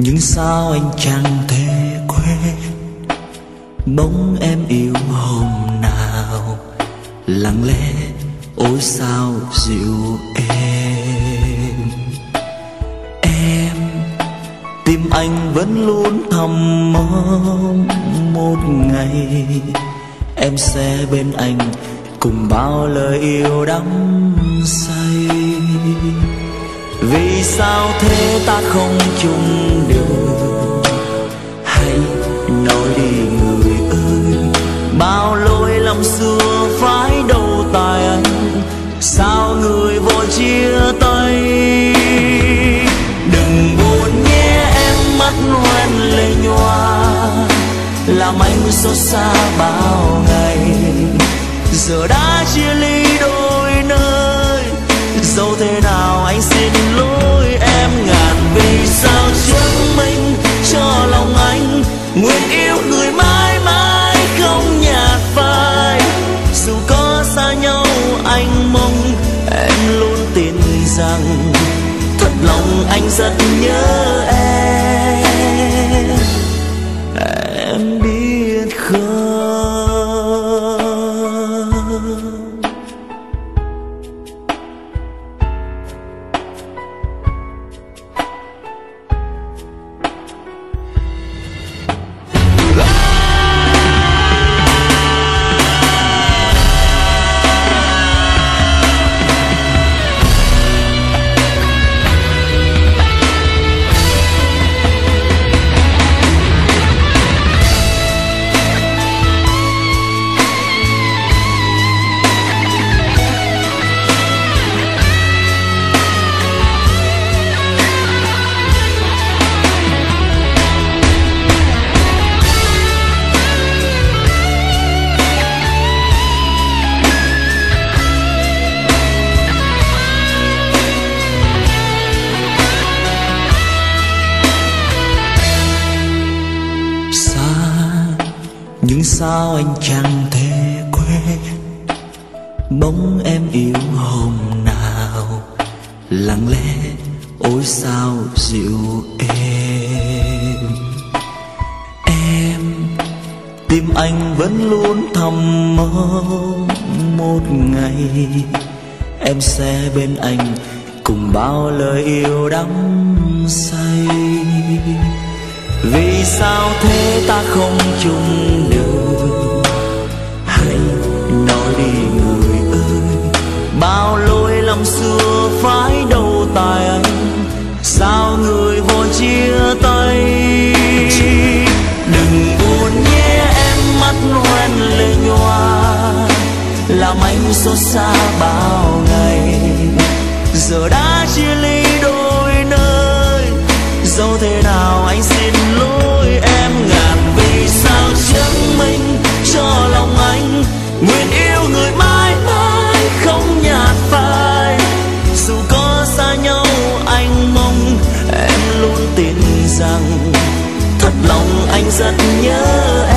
Nhưng sao anh chẳng thể quên bóng em yêu hôm nào, lặng lẽ ôi sao dịu êm. Em tim anh vẫn luôn thầm mong một ngày em sẽ bên anh cùng bao lời yêu đắm say. Vì sao thế ta không chung đường, hãy nói đi người ơi. Bao lỗi lầm xưa phải đâu tại anh, sao người vội chia tay. Đừng buồn nhé em, mắt hoen lệ nhòa làm anh xót xa bao ngày. Giờ đã chia ly đôi nơi, dẫu thế nào anh xin lỗi em. Ngàn vì sao chứng minh cho lòng anh nguyện yêu người mãi mãi không nhạt phai. Dù có xa nhau anh mong em luôn tin rằng thật lòng anh rất nhớ em. Em biết không? Nhưng sao anh chẳng thể quên bóng em yêu hôm nào, lặng lẽ ôi sao dịu êm. Em tim anh vẫn luôn thầm mong một ngày em sẽ bên anh cùng bao lời yêu đắm say. Vì sao thế ta không chung đường, hãy nói đi người ơi. Bao lỗi lầm xưa phải đâu tại anh, sao người vội chia tay. Đừng buồn nhé em, mắt hoen lệ nhòa làm anh xót xa bao ngày. Giờ đã chia ly đôi nơi, dẫu thế nào anh xin lỗi em. Ngàn vì sao chứng minh cho lòng anh nguyện yêu người mãi mãi không nhạt phai. Dù có xa nhau anh mong em luôn tin rằng thật lòng anh rất nhớ em.